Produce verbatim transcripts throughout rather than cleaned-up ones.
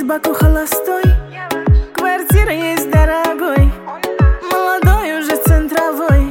Баку холостой, квартира есть дорогой, молодой уже центровой.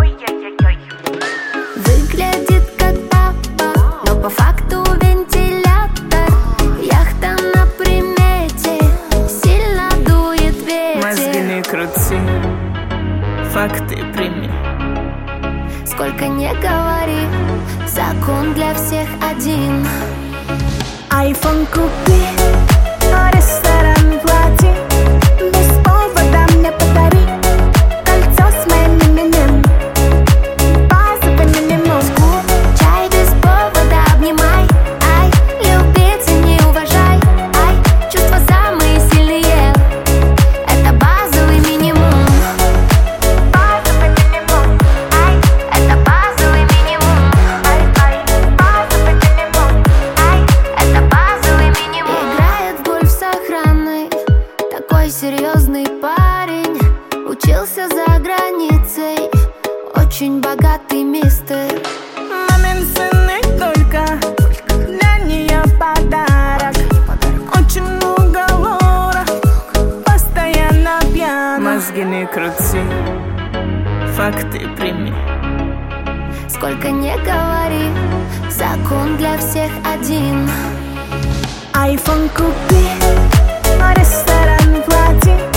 Выглядит как папа, но по факту вентилятор. Яхта на примете, сильно дует ветер. Мозги не крути, факты прими. Сколько не говори, закон для всех один. Айфон купи, ресторан плати, без повода мне подари кольцо с моим именем, базовый минимум. Чай без повода обнимай, ай, любить и не уважай, ай, чувства самые сильные, это базовый минимум. Базовый минимум, Ай, это базовый минимум. ай, ай, базовый минимум. Ай, это базовый минимум. Играет в гольф с охраной, такой серьезный парень. Учился за границей, очень богатый мистер. Мамин сын и только для нее подарок. Очень много лора, постоянно пьяна. Мозги не крути, факты прими. Сколько не говори, закон для всех один. Айфон купи, ресторан плати,